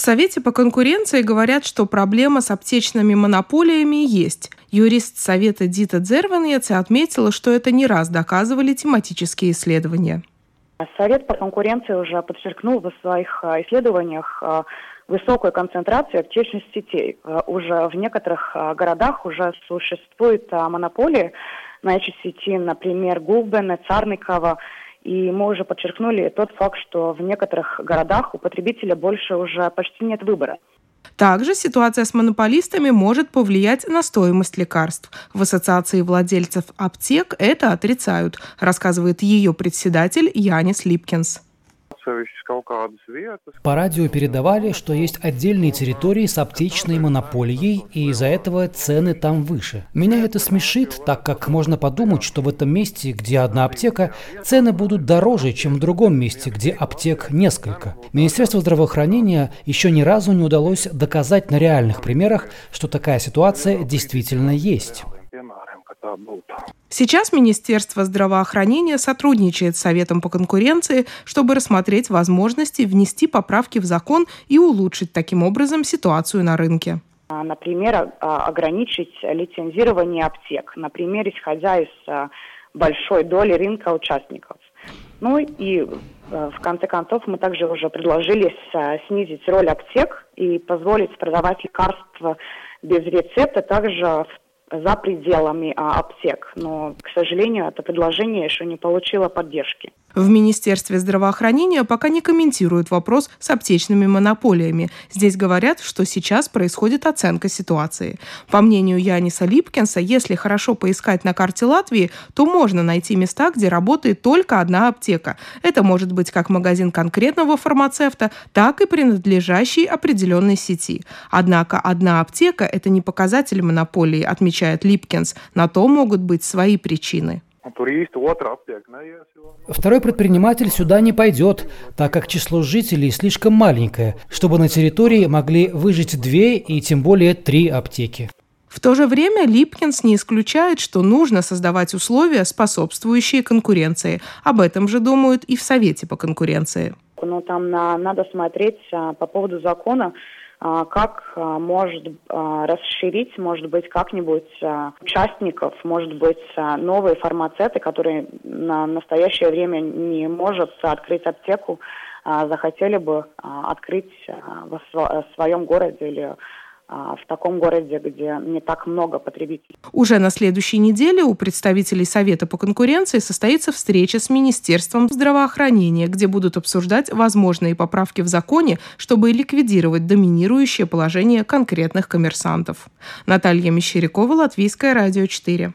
Совете по конкуренции говорят, что проблема с аптечными монополиями есть. Юрист Совета Дита Дзервенец отметила, что это не раз доказывали тематические исследования. Совет по конкуренции уже подчеркнул в своих исследованиях высокую концентрацию аптечных сетей. Уже в некоторых городах уже существует монополия на эти сети, например, Гулбене, Царникова. И мы уже подчеркнули тот факт, что в некоторых городах у потребителя больше уже почти нет выбора. Также ситуация с монополистами может повлиять на стоимость лекарств. В Ассоциации владельцев аптек это отрицают, рассказывает ее председатель Янис Липкинс. По радио передавали, что есть отдельные территории с аптечной монополией, и из-за этого цены там выше. Меня это смешит, так как можно подумать, что в этом месте, где одна аптека, цены будут дороже, чем в другом месте, где аптек несколько. Министерству здравоохранения еще ни разу не удалось доказать на реальных примерах, что такая ситуация действительно есть. Сейчас Министерство здравоохранения сотрудничает с Советом по конкуренции, чтобы рассмотреть возможности внести поправки в закон и улучшить таким образом ситуацию на рынке. Например, ограничить лицензирование аптек, например, исходя из большой доли рынка участников. Ну и в конце концов мы также уже предложили снизить роль аптек и позволить продавать лекарства без рецепта также за пределами аптек. Но, к сожалению, это предложение еще не получило поддержки. В Министерстве здравоохранения пока не комментируют вопрос с аптечными монополиями. Здесь говорят, что сейчас происходит оценка ситуации. По мнению Яниса Липкинса, если хорошо поискать на карте Латвии, то можно найти места, где работает только одна аптека. Это может быть как магазин конкретного фармацевта, так и принадлежащий определенной сети. Однако одна аптека – это не показатель монополии, отмечает Липкинс. На то могут быть свои причины. Второй предприниматель сюда не пойдет, так как число жителей слишком маленькое, чтобы на территории могли выжить 2 и тем более 3 аптеки. В то же время Липкинс не исключает, что нужно создавать условия, способствующие конкуренции. Об этом же думают и в Совете по конкуренции. Но там надо смотреть по поводу закона, как может расширить, может быть, как-нибудь участников, может быть, новые фармацевты, которые на настоящее время не могут открыть аптеку, захотели бы открыть в своем городе или в таком городе, где не так много потребителей. Уже на следующей неделе у представителей Совета по конкуренции состоится встреча с Министерством здравоохранения, где будут обсуждать возможные поправки в законе, чтобы ликвидировать доминирующее положение конкретных коммерсантов. Наталья Мещерякова, Латвийское радио 4.